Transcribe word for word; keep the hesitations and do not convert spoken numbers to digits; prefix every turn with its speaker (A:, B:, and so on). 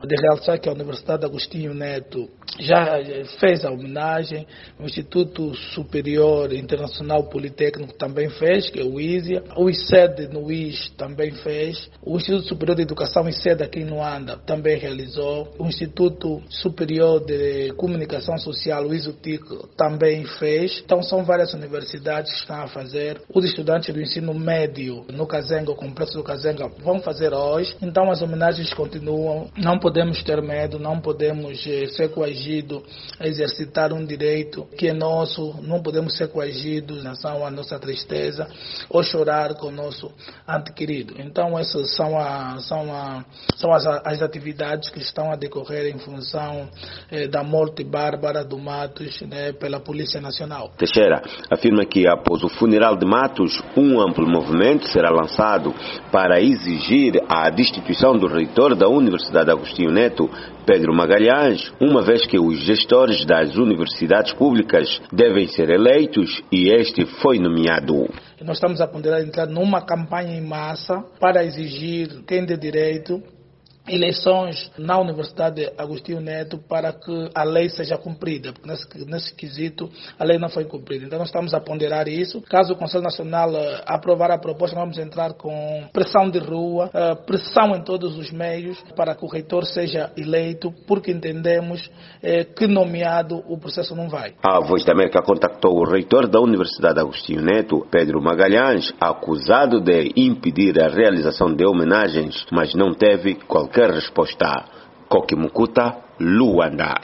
A: de realçar que a Universidade Agostinho Neto já fez a homenagem, o Instituto Superior Internacional Politécnico também fez, que é o ISIA, o I C E D no I S também fez, o Instituto Superior de Educação I C E D aqui no Anda também realizou, o Instituto Superior de Comunicação Social, o ISUTIC, também fez. Então são várias universidades que estão a fazer. Os estudantes do ensino médio no Kazenga, o complexo do Kazenga, vão fazer hoje. Então as homenagens continuam, não podemos ter medo, não podemos eh, ser coagidos a exercitar um direito que é nosso, não podemos ser coagidos em relação à nossa tristeza ou chorar com o nosso ente querido. Então essas são, a, são, a, são as, as atividades que estão a decorrer em função eh, da morte bárbara do Matos, né, pela Polícia Nacional.
B: Teixeira afirma que após o funeral de Matos, um amplo movimento será lançado para exigir a destituição do reitor da Universidade Agostinho Neto, Pedro Magalhães, uma vez que os gestores das universidades públicas devem ser eleitos e este foi nomeado.
A: Nós estamos a ponderar entrar numa campanha em massa para exigir quem tem direito eleições na Universidade Agostinho Neto para que a lei seja cumprida, porque nesse, nesse quesito a lei não foi cumprida. Então nós estamos a ponderar isso. Caso o Conselho Nacional uh, aprovar a proposta, vamos entrar com pressão de rua, uh, pressão em todos os meios para que o reitor seja eleito, porque entendemos uh, que nomeado o processo não vai.
B: A Voz da América contactou o reitor da Universidade Agostinho Neto, Pedro Magalhães, acusado de impedir a realização de homenagens, mas não teve qualquer resposta. Koki Mukuta, Luanda.